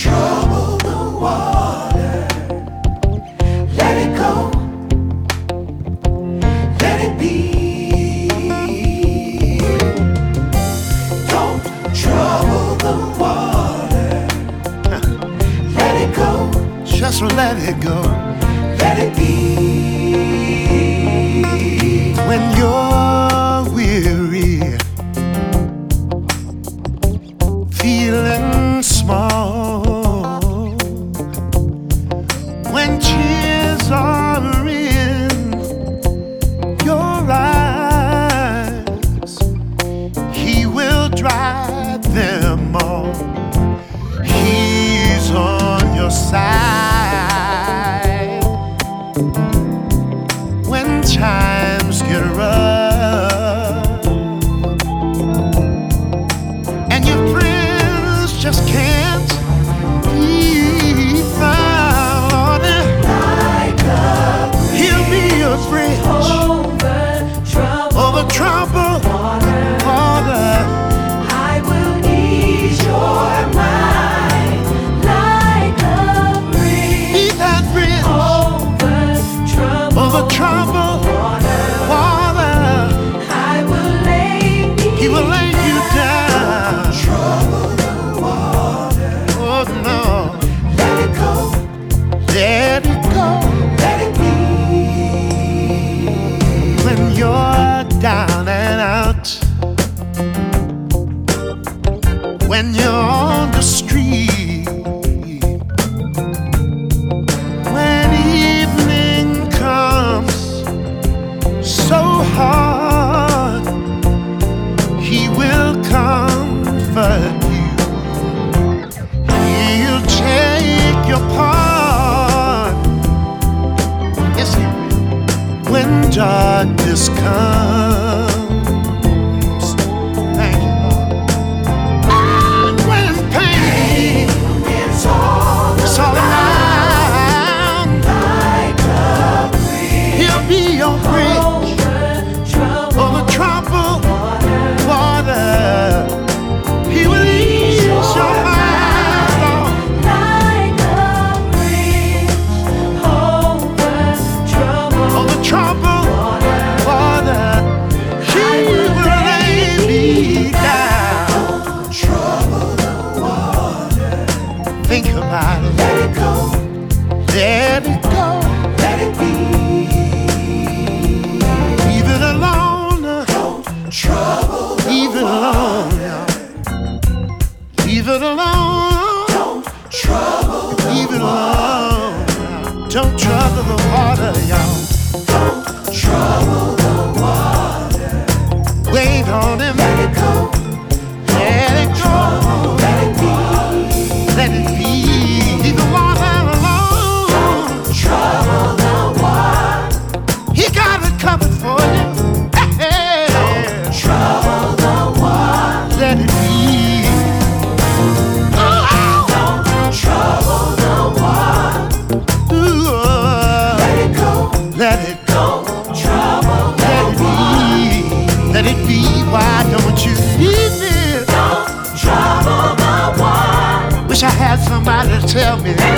trouble the water. Let it go. Let it be. Don't trouble the water. Let it go. Just let it go. Let it be. When you're weary, feeling small, when tears are in your eyes, He will dry them all. He's on your side when times get rough and your friends just can't be found. Like a He'll be your bridge over troubled water. I will ease your mind like a bridge. Be that bridge over troubled water. I will lay He will lay you down. trouble the water. Oh no, Let it go. let it go. Let it be. When you're down and out, when you're on the street, when evening comes so hard, He will comfort you. He'll take your part. Yes, He will. When darkness comes, thank you, Lord. When pain It's all is all around, like a He'll be your bridge over troubled water. He will ease your mind, Lord. like a bridge over troubled Over troubled water. He will lay me down. trouble the water. Think about it. Let it go. Let it go. Let it be. Leave it alone. Don't trouble the Leave it alone. Leave it alone. Don't trouble the Leave it alone. Don't trouble the water, y'all. Don't trouble the water. Wait on Him. Let it go. Let it go. Let it be. Let it be. Leave the water alone. Trouble the water. He got it covered for you. Hey, Trouble the water. let it be. Don't trouble the water. Ooh, Let it go. let it go. Don't trouble the Let it be. Let it be. Why don't you leave me? Don't trouble the water. Wish I had somebody to tell me.